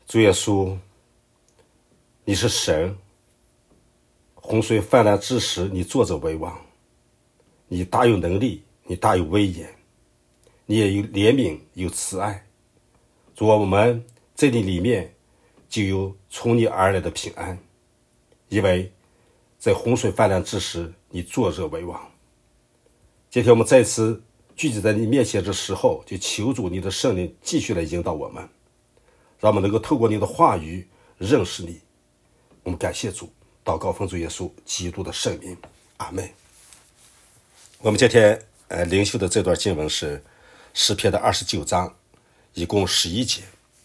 主耶稣，你是神，洪水泛滥之时，你坐着为王，你大有能力，你大有威严，你也有怜悯，有慈爱。主啊，我们在你里面就有从你而来的平安，因为在洪水泛滥之时，你坐着为王。今天我们再次聚集在你面前的时候，就求主你的圣灵继续来引导我们，让我们能够透过你的话语认识你。我们感谢主，祷告奉主耶稣基督的圣名，阿们。我们今天灵修的这段经文是诗篇的29章，一共11节。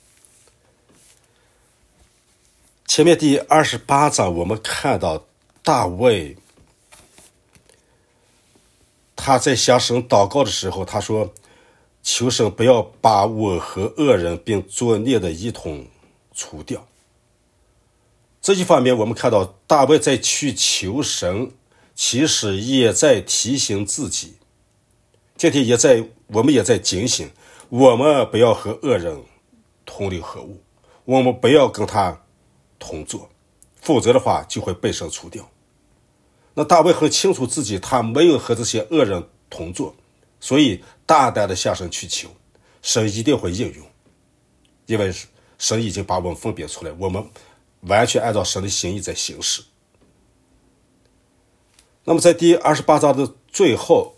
前面第28章我们看到大卫他在向神祷告的时候，他说求神不要把我和恶人并作孽的一同除掉。这一方面我们看到大卫在去求神，其实也在提醒自己，今天我们也在警醒，我们不要和恶人同流合污，我们不要跟他同坐，否则的话就会被神除掉。那大卫很清楚自己他没有和这些恶人同坐，所以大胆的向神去求，神一定会应用，因为神已经把我们分别出来，我们完全按照神的心意在行事。那么在第28章的最后，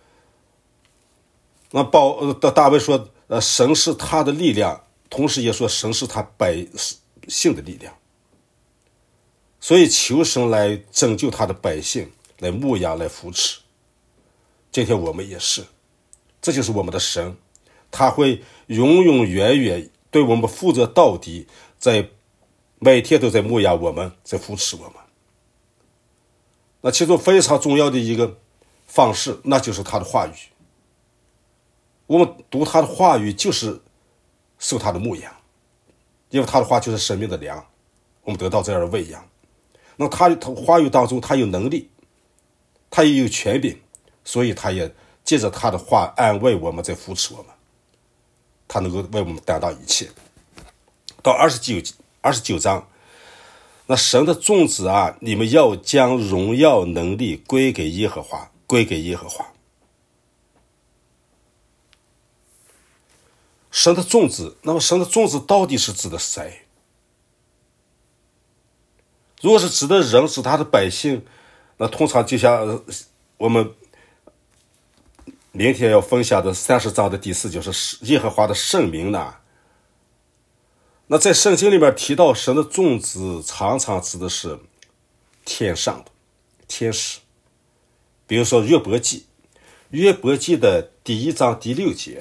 那大卫说神是他的力量，同时也说神是他百姓的力量，所以求神来拯救他的百姓，来牧养，来扶持。今天我们也是，这就是我们的神，他会永永远远对我们负责到底，在每天都在牧养我们，在扶持我们。那其中非常重要的一个方式，那就是他的话语。我们读他的话语就是受他的牧养，因为他的话就是生命的粮，我们得到这样的喂养。那他话语当中他有能力，他也有权柄，所以他也借着他的话安慰我们，在扶持我们，他能够为我们担当一切。到29章，那神的众子啊，你们要将荣耀能力归给耶和华，归给耶和华。神的众子，那么神的众子到底是指的谁？如果是指的人，是他的百姓，那通常就像我们明天要分享的30章的第4，就是耶和华的圣名呢。那在圣经里面提到神的众子，常常指的是天上的天使。比如说约伯记的第1章第6节，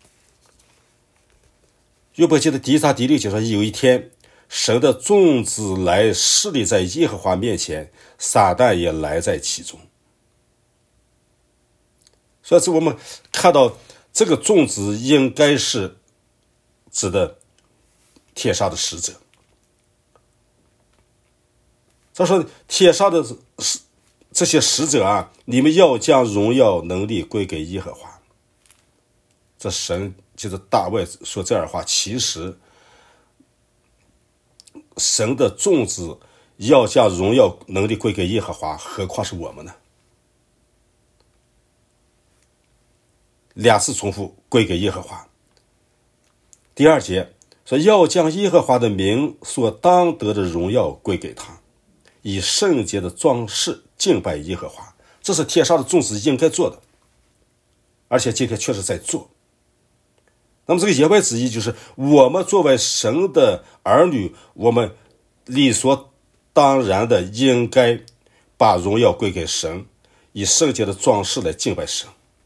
约伯记的第1章第6节说，有一天神的众子来侍立在耶和华面前，撒旦也来在其中。所以我们看到这个众子应该是指的天上的使者。他说天上的这些使者啊，你们要将荣耀能力归给耶和华。这神就是大卫说这样的话，其实神的众子要将荣耀能力归给耶和华，何况是我们呢？2次重复，归给耶和华。第2节说，要将耶和华的名所当得的荣耀归给他，以圣洁的装饰敬拜耶和华。这是天上的众子应该做的，而且今天确实在做。那么这个言外之意就是，我们作为神的儿女，我们理所当然的应该把荣耀归给神，以圣洁的装饰来敬拜神。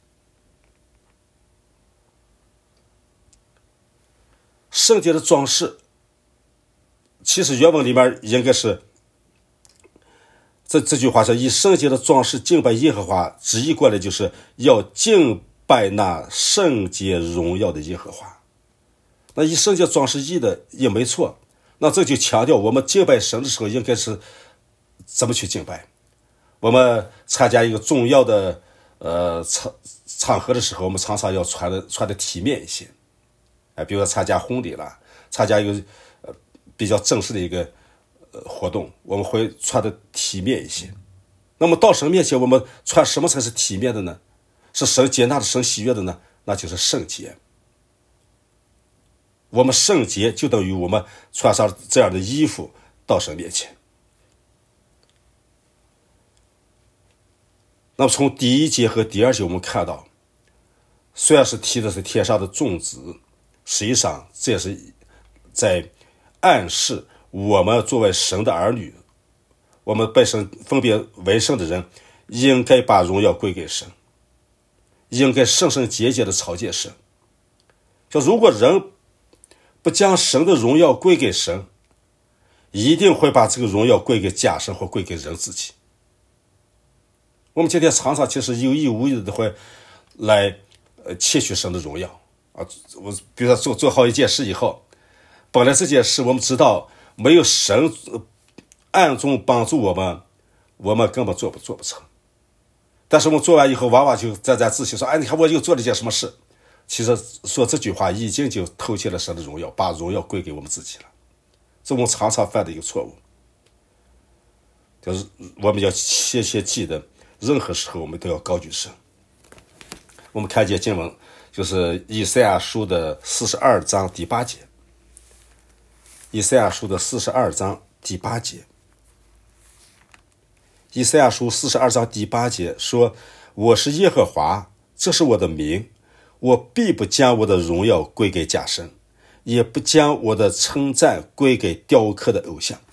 圣洁的装饰，其实原文里面应该是这句话说，以圣洁的装饰敬拜耶和华，直译过来就是要敬拜那圣洁荣耀的耶和华。那以圣洁装饰译的也没错，那这就强调我们敬拜神的时候应该是怎么去敬拜。我们参加一个重要的场合的时候，我们常常要穿的体面一些，比如说参加婚礼了，参加一个比较正式的一个活动，我们会穿的体面一些。那么到神面前，我们穿什么才是体面的呢？是神接纳的、神喜悦的呢？那就是圣洁。我们圣洁就等于我们穿上这样的衣服到神面前。那么从第1节和第2节我们看到，虽然是提的是天上的众子，实际上这也是在暗示我们作为神的儿女，我们被神分别为圣的人，应该把荣耀归给神，应该圣圣洁洁的朝见神。就如果人不将神的荣耀归给神，一定会把这个荣耀归给假神或归给人自己。我们今天常常其实有意无意的会来窃取神的荣耀啊！我比如说做好一件事以后，本来这件事我们知道没有神暗中帮助我们根本做不成。但是我们做完以后，往往就沾沾自喜说：“哎，你看我又做了一件什么事？”其实说这句话已经就偷窃了神的荣耀，把荣耀归给我们自己了。这我们常常犯的一个错误，就是我们要切切记得，任何时候我们都要高举神。我们看见经文，就是以赛亚书的42章第8节。以赛亚书的42章第8节。以赛亚书42章第8节说：“我是耶和华，这是我的名，我必不将我的荣耀归给假神，也不将我的称赞归给雕刻的偶像。”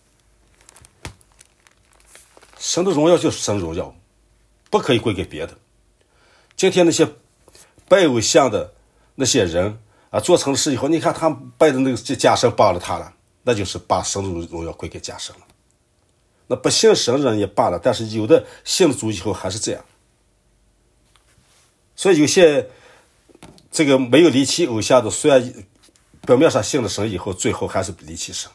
神的荣耀就是神荣耀，不可以归给别的。今天那些拜偶像的那些人啊，做成事以后，你看他们拜的那个假神帮了他了，那就是把神的荣耀归给假神了。那不信神人也罢了，但是有的信了主以后还是这样。所以有些这个没有离弃偶像的，虽然表面上信了神以后，最后还是离弃神。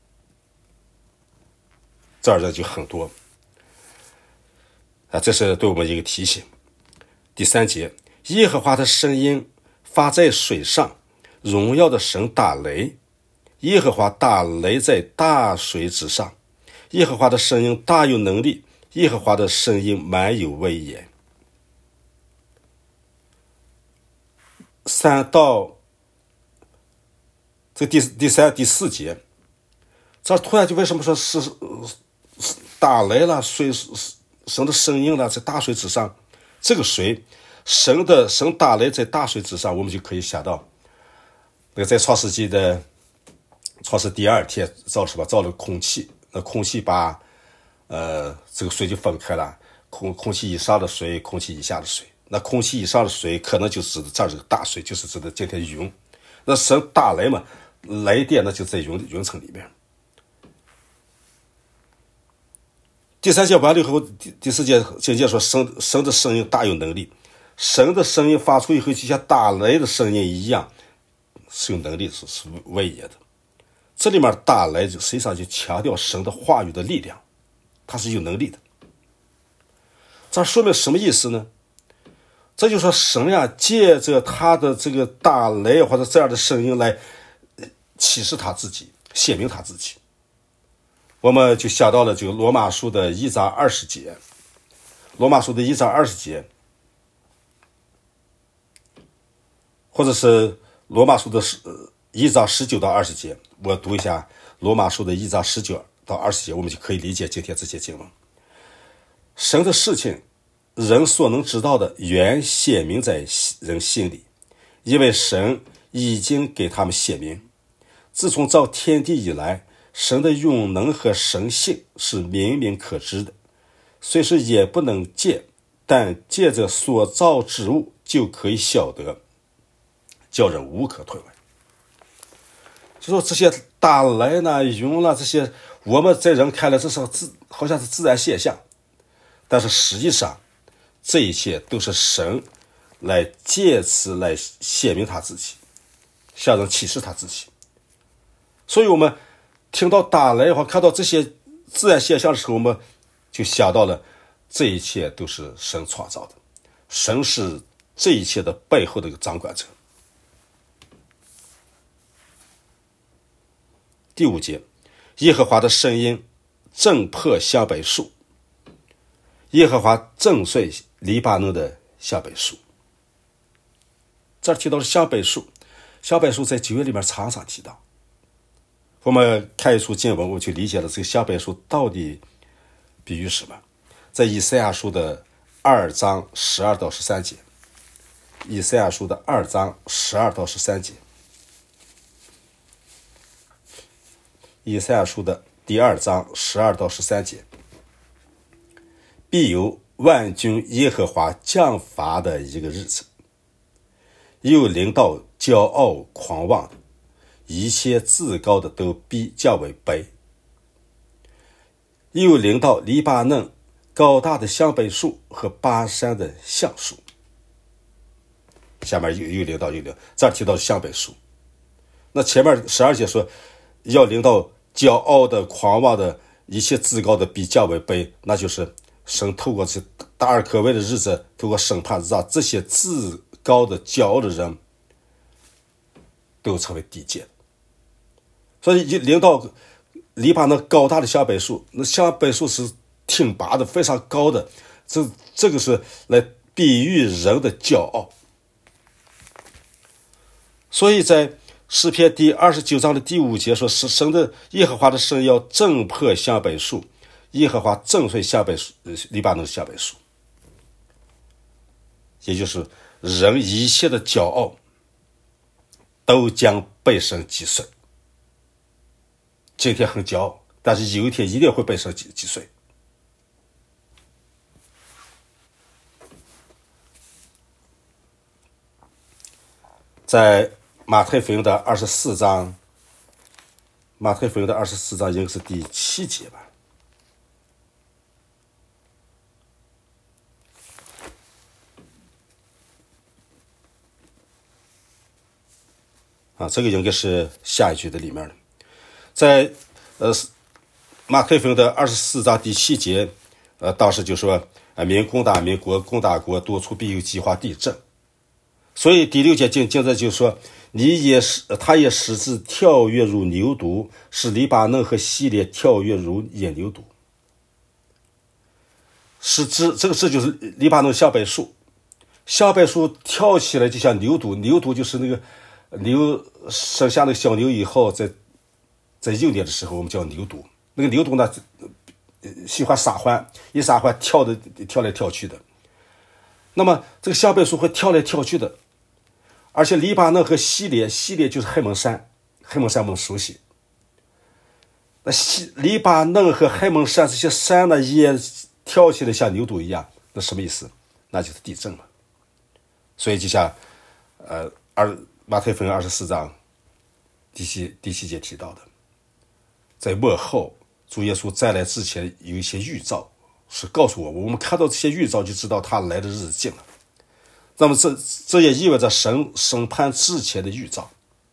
这儿的就很多啊，这是对我们一个提醒。第3节，耶和华的声音发在水上，荣耀的神打雷，耶和华打雷在大水之上，耶和华的声音大有能力，耶和华的声音满有威严。3到这第3、第4节，这突然就为什么说是打雷了，水神的声音了，在大水之上，这个水神打雷在大水之上，我们就可以想到那个在创世纪的创世第2天造什么？造了空气，那空气把这个水就分开了，空气以上的水，空气以下的水。那空气以上的水可能就指的这儿这个大水，就是指的今天云。那神打雷嘛，雷电那就在云层里面。第3节完了以后，第4节经节说神的声音大有能力，神的声音发出以后，就像打雷的声音一样，是有能力，是威严的。这里面打雷实际上就强调神的话语的力量，它是有能力的。这说明什么意思呢？这就说神呀，借着他的这个打雷或者这样的声音来启示他自己，显明他自己。我们就想到了这个罗马书的1章20节，罗马书的1章20节，或者是罗马书的1章19到20节。我读一下罗马书的1章19到20节，我们就可以理解今天这些经文。神的事情，人所能知道的，原显明在人心里，因为神已经给他们显明。自从造天地以来，神的永能和神性是明明可知的，虽是也不能见，但借着所造之物就可以晓得，叫人无可推诿。就说这些打雷呢、云了，这些我们在人看来这是好像是自然现象，但是实际上这一切都是神来借此来显明他自己，向人启示他自己。所以我们听到打雷或看到这些自然现象的时候，我们就想到了这一切都是神创造的，神是这一切的背后的一个掌管者。第第5节，耶和华的声音震破香柏树，耶和华震碎黎巴嫩的香柏树。这儿提到的香柏树，香柏树在旧约里面常常提到。我们看一处经文，我就理解了这个香柏树到底比喻什么。在以赛亚书的2章12到13节，以赛亚书的2章12到13节，以赛亚书的第2章12到13节，必有万军耶和华降罚的一个日子，又临到骄傲狂妄的，一切自高的都必降为卑，又临到黎巴嫩高大的香柏树和巴山的橡树。下面又临到，这儿提到香柏树。那前面12节说要临到骄傲的狂妄的，一切自高的必降为卑，那就是神透过这大而可畏的日子，透过审判，让这些自高的骄傲的人都成为低贱。所以临到黎巴嫩高大的香柏树，那香柏树是挺拔的，非常高的，这个是来比喻人的骄傲。所以在诗篇第29章的第5节说，是神的耶和华的声要震破香柏树，耶和华震碎黎巴嫩的香柏树，也就是人一切的骄傲都将被神击碎。今天很骄傲，但是有一天一定会被神击碎。在马太福音的24章，马太福音的24章应该是第7节吧。这个应该是下一句的里面的。在马太福音的24章第7节，当时就说民攻打民，国攻打国，多处必有饥荒地震。所以第6节经在就说，他也使之跳跃如牛犊，使黎巴嫩和希列跳跃如野牛犊。这个就是黎巴嫩香柏树，香柏树跳起来就像牛犊，牛犊就是那个牛生下那个小牛以后，在幼年的时候我们叫牛犊。那个牛犊呢喜欢撒欢，一撒欢跳来跳去的。那么这个香柏树会跳来跳去的。而且黎巴嫩和希列就是黑蒙山，黑蒙山我们熟悉。那黎巴嫩和黑蒙山这些山呢，也跳起来像牛犊一样，那什么意思？那就是地震了。所以就像马太福音24章第七节提到的，在末后主耶稣再来之前有一些预兆，是告诉我们看到这些预兆就知道他来的日子近了。那么这也意味着神审判之前的预兆，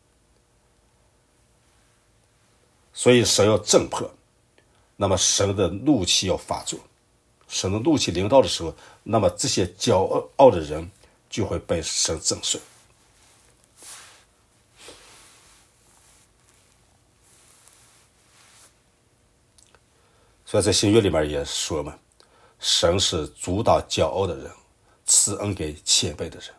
所以神要震破，那么神的怒气要发作，神的怒气临到的时候，那么这些骄傲的人就会被神震碎。所以在新约里面也说嘛，神是阻挡骄傲的人，赐恩给谦卑的人。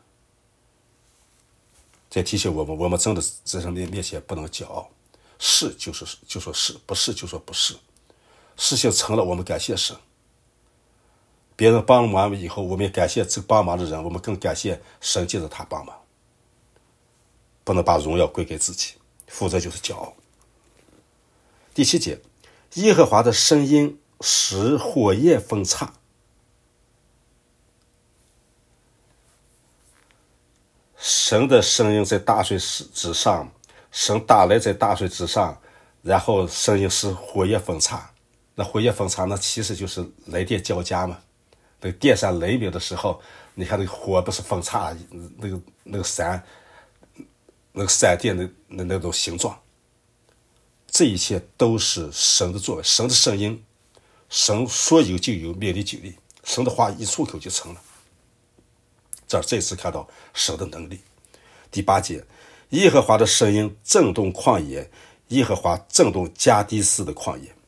这提醒我们真的在神面前不能骄傲，是就说是，不是就说不是。事情成了，我们感谢神；别人帮忙以后，我们也感谢这帮忙的人，我们更感谢神借着他帮忙。不能把荣耀归给自己，否则就是骄傲。第7节，耶和华的声音使火焰分叉。神的声音在大水之上，神打雷在大水之上，然后声音使火焰分叉。那火焰分叉那其实就是雷电交加嘛。那个电闪雷鸣的时候，你看那个火不是分叉，那个闪电的那种形状。这一切都是神的作为，神的声音，神说有就有，命立就立，神的话一出口就成了。这次看到神的能力。第8节，耶和华的声音震动旷野， 耶和华震动加低斯的旷野。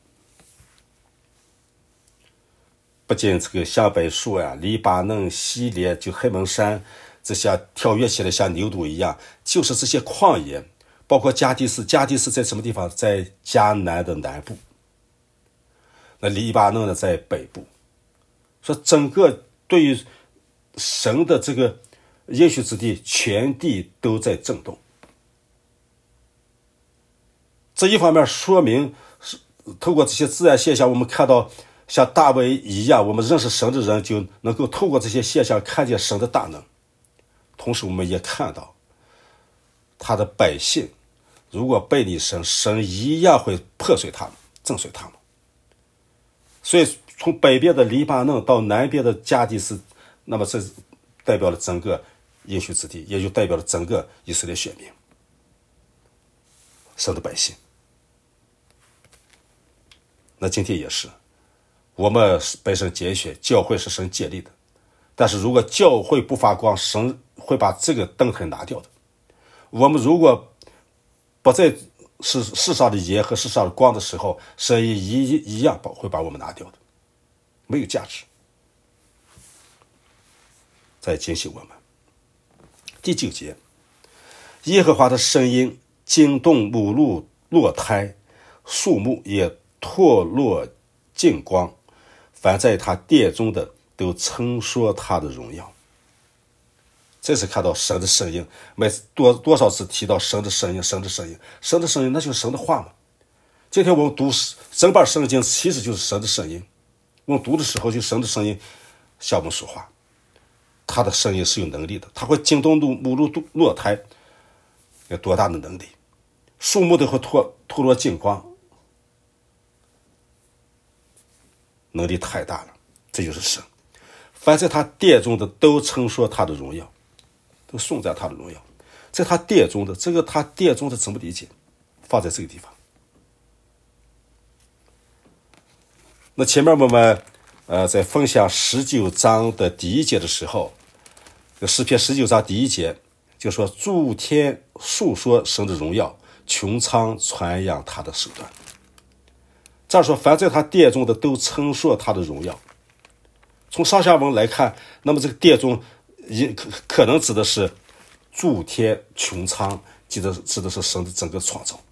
不仅这个香柏树呀、黎巴嫩、西列，就黑蒙山这些跳跃起来像牛犊一样，就是这些旷野，包括加低斯。加低斯在什么地方？在迦南的南部。那黎巴嫩呢，在北部。说整个对于神的这个应许之地，全地都在震动。这一方面说明，透过这些自然现象，我们看到像大卫一样，我们认识神的人就能够透过这些现象看见神的大能。同时我们也看到他的百姓如果背离神，神一样会破碎他们，震碎他们。所以从北边的黎巴嫩到南边的加低斯，那么这代表了整个应许之地，也就代表了整个以色列选民，神的百姓。那今天也是，我们被神拣选，教会是神建立的，但是如果教会不发光，神会把这个灯台拿掉的。我们如果不在世上的盐和世上的光的时候，神也一样会把我们拿掉的，没有价值。再警醒我们。第9节，耶和华的声音惊动母鹿落胎，树木也脱落净光，凡在他殿中的都称说他的荣耀。这是看到神的声音，每次多少次提到神的声音，神的声音，神的声音，那就是神的话嘛。今天我们读整本圣经，其实就是神的声音。我们读的时候，就神的声音向我们说话，他的声音是有能力的，他会惊动母鹿落胎，有多大的能力？树木都会脱落净光，能力太大了，这就是神。凡在他殿中的都称说他的荣耀，都颂赞他的荣耀。在他殿中的，这个他殿中的怎么理解？放在这个地方。那前面我们在分享19章的第1节的时候，诗篇19章第1节就说，诸天述说神的荣耀，穹苍传扬他的手段。这样说，凡在他殿中的都称说他的荣耀。从上下文来看，那么这个殿中可能指的是诸天穹苍，指的是神的整个创造。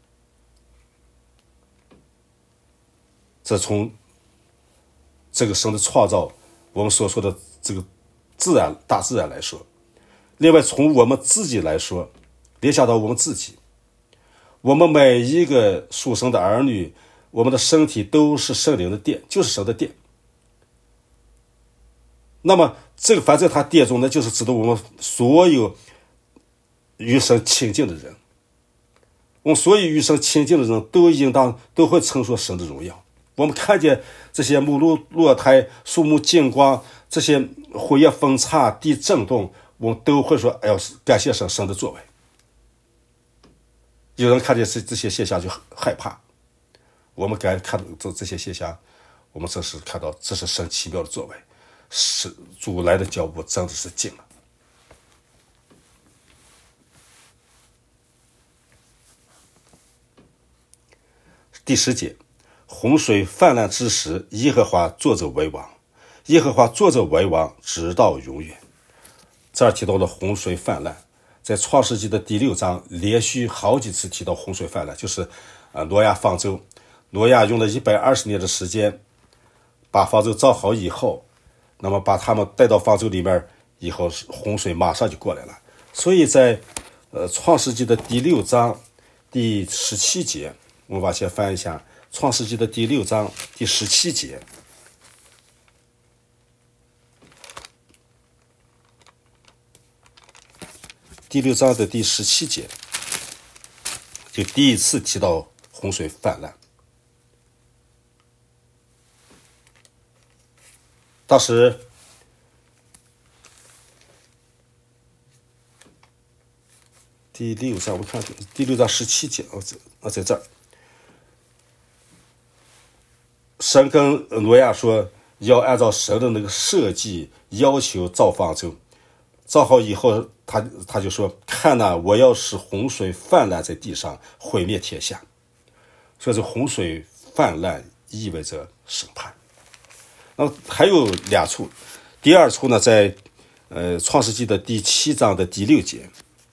这从这个神的创造，我们所说的这个大自然来说，另外从我们自己来说，联想到我们自己，我们每一个属神的儿女，我们的身体都是圣灵的殿，就是神的殿。那么这个凡在他殿中，那就是指的我们所有与神亲近的人，我们所有与神亲近的人都会称说神的荣耀。我们看见这些母鹿落胎，树木净光，这些火焰分叉，地震动，我们都会说，哎呦，感谢神的作为。有人看见这些现象就害怕，我们看到这些现象，我们这是看到这是神奇妙的作为，是主来的脚步真的是近了。第10节，洪水泛滥之时，耶和华坐着为王，耶和华坐着为王，直到永远。这儿提到了洪水泛滥，在创世纪的第6章连续好几次提到洪水泛滥，就是挪亚方舟。挪亚用了120年的时间把方舟造好以后，那么把他们带到方舟里面以后，洪水马上就过来了。所以在创世纪的第6章第17节，我们往前翻一下，创世纪的第6章第17节，第6章的第17节就第一次提到洪水泛滥。当时第6章，我看第6章17节，在这儿，神跟挪亚说，要按照神的那个设计要求造方舟，造好以后， 他就说：“看哪，我要使洪水泛滥在地上，毁灭天下。”所以这洪水泛滥意味着审判。那么还有两处，第二处呢，在创世纪的第7章的第6节，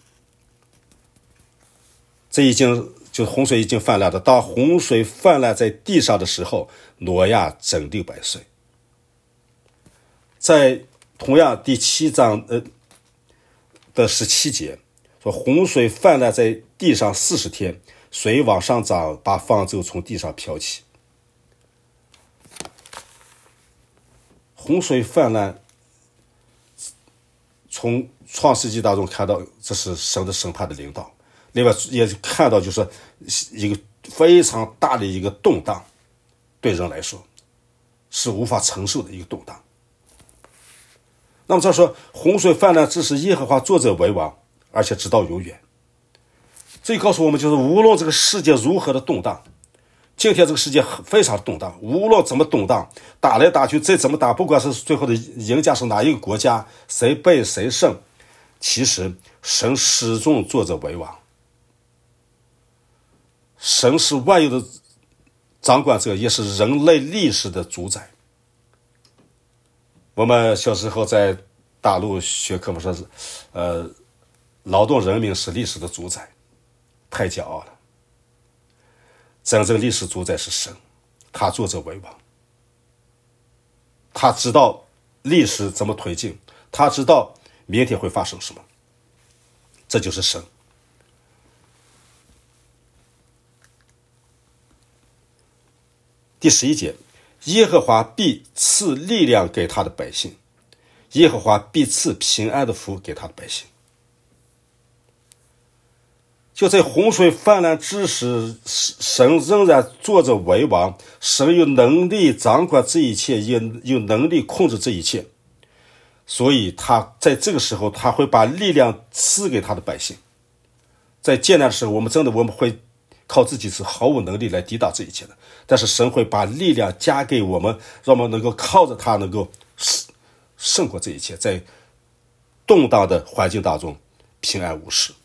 这已经就是洪水已经泛滥的。当洪水泛滥在地上的时候，挪亚整600岁。在同样第7章的17节说，洪水泛滥在地上40天，水往上涨，把方舟从地上漂起。洪水泛滥，从创世纪当中看到，这是神的审判的领导。另外也看到，就是一个非常大的一个动荡，对人来说是无法承受的一个动荡。那么这说，洪水泛滥，只是耶和华坐着为王，而且直到永远。这告诉我们，就是无论这个世界如何的动荡，今天这个世界非常动荡，无论怎么动荡，打来打去，再怎么打，不管是最后的赢家是哪一个国家，谁败谁胜，其实神始终坐着为王。神是万有的掌管者，也是人类历史的主宰。我们小时候在大陆学科目说是劳动人民是历史的主宰，太骄傲了。真正历史主宰是神，他坐着为王，他知道历史怎么推进，他知道明天会发生什么，这就是神。第11节，耶和华必赐力量给他的百姓，耶和华必赐平安的福给他的百姓。就在洪水泛滥之时，神仍然坐着为王，神有能力掌管这一切，也有能力控制这一切，所以他在这个时候，他会把力量赐给他的百姓。在艰难的时候，我们会靠自己是毫无能力来抵挡这一切的，但是神会把力量加给我们，让我们能够靠着他能够胜过这一切，在动荡的环境当中平安无事，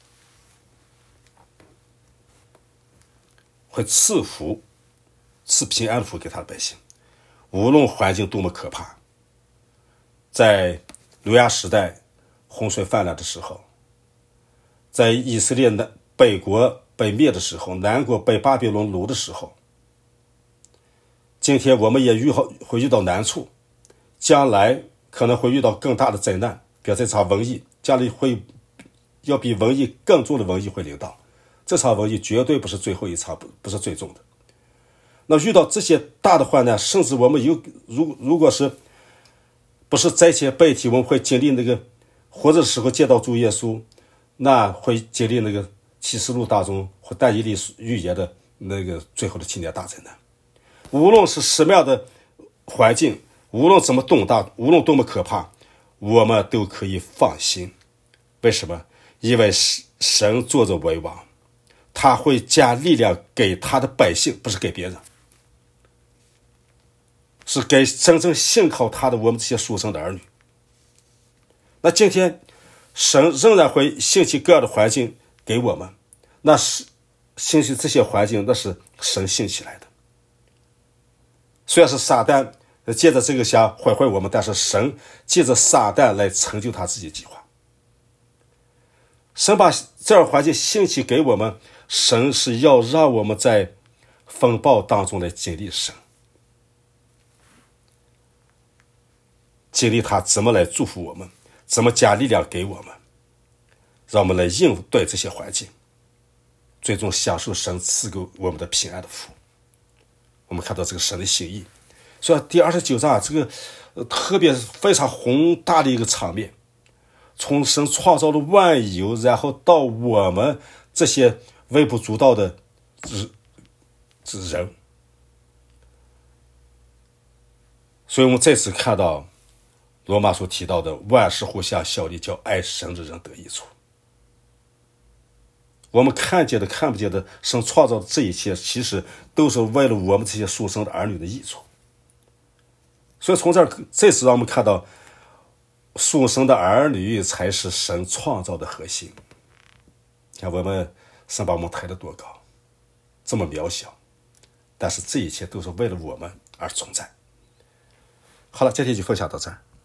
会赐平安福给他的百姓。无论环境多么可怕，在挪亚时代洪水泛滥的时候，在以色列北国被灭的时候，南国被巴比伦掳的时候，今天我们也会遇到难处，将来可能会遇到更大的灾难，比如这场瘟疫，将来要比瘟疫更重的瘟疫会临到。这场瘟疫绝对不是最后一场，不是最终的。那遇到这些大的患难，甚至我们如果是不是灾前被提，我们会经历那个活着的时候见到主耶稣，那会经历那个启示录当中或但以理预言的那个最后的7年大灾难。无论是什么样的环境，无论怎么动荡，无论多么可怕，我们都可以放心。为什么？因为神坐着为王，他会加力量给他的百姓，不是给别人，是给真正信靠他的我们这些属神的儿女。那今天神仍然会兴起各样的环境给我们，那是兴起这些环境，那是神兴起来的。虽然是撒旦借着这个想毁坏我们，但是神借着撒旦来成就他自己的计划。神把这样环境兴起给我们，神是要让我们在风暴当中来经历神，经历他怎么来祝福我们，怎么加力量给我们，让我们来应对这些环境，最终享受神赐给我们的平安的福。我们看到这个神的心意。所以第29章这个特别非常宏大的一个场面，从神创造了万有，然后到我们这些微不足道的人。所以我们再次看到罗马书提到的万事互相效力，叫爱神的人得益处。我们看见的看不见的神创造的这一切，其实都是为了我们这些属神的儿女的益处。所以从这次让我们看到属神的儿女才是神创造的核心。看我们神把我们抬得多高，这么渺小，但是这一切都是为了我们而存在。好了，今天就分享到这儿。